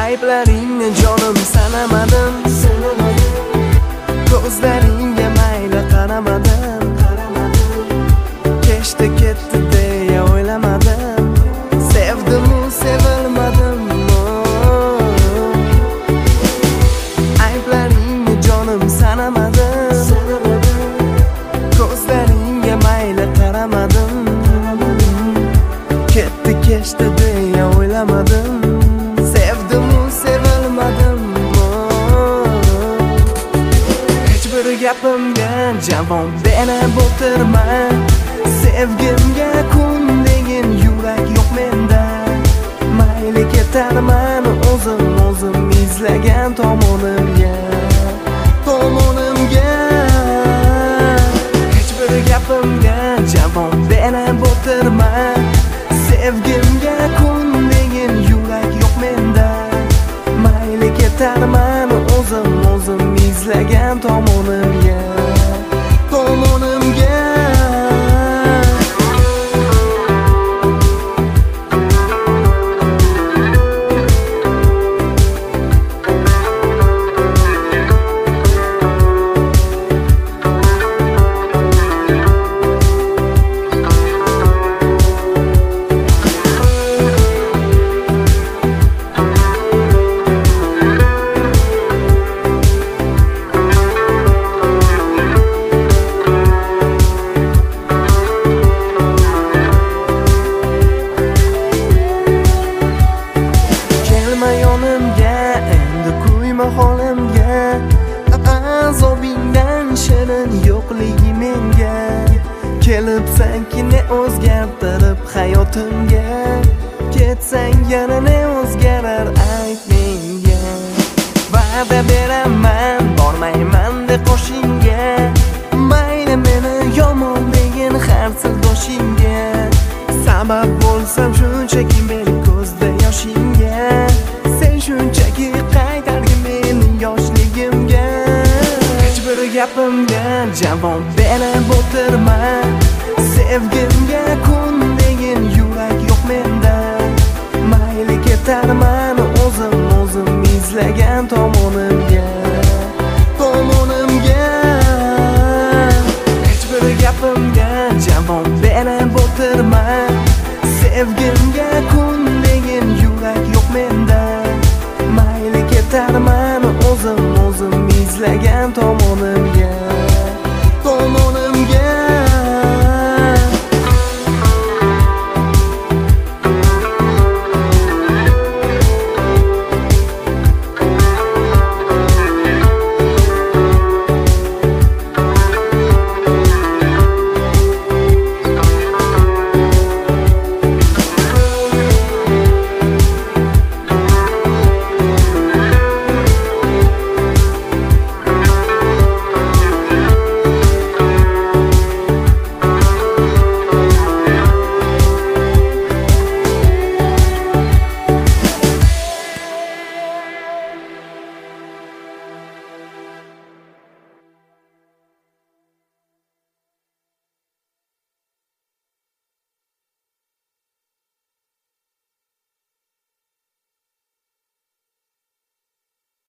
Ayblaringni jonim sanamadim, ko'zlaringga mayli qaramadim, kechdi ketdi deya o'ylamadim, sevdimu sevilmadim. Ayblaringni jonim sanamadim, ko'zlaringga mayli qaramadim, ketdi kechdi deya o'ylamadim, sevdimu sevilmadim. Hech bir gapimga javob berib o'tirma, sevgimga kun degin yurak yo'q menda. Mayli ketarman o'zim izlagan tomonimga. Hech bir gapimga javob berib o'tirma, sevgimga kun degin yurak yo'q menda. Mayli ketarman o'zim izlagan tomonimga. Yonimga endi kuyma holimga, azobingdan shirin yo'qligi menga. Kelibsanki ne o'zgartirib hayotimga, ketsang yana ne o'zgarar ayt menga. Va'da beraman bormayman deb qo'shingga, mayli meni yomon degin har sirdoshingga. Sabab bo'lsam shunchaki meni ko'zda yoshingga, shunchaki qaytargin meni yoshligimga. Hech bir gapimga javob berib o'tirma, sevgimga kun degin yurak yo'q menda. Mayli ketarman o'zim izlagan tomonimga. Hech bir gapimga javob berib o'tirma, sevgimga kun degin yurak yo'q menda. Mayli ketarman o'zim izlagan tomonimga.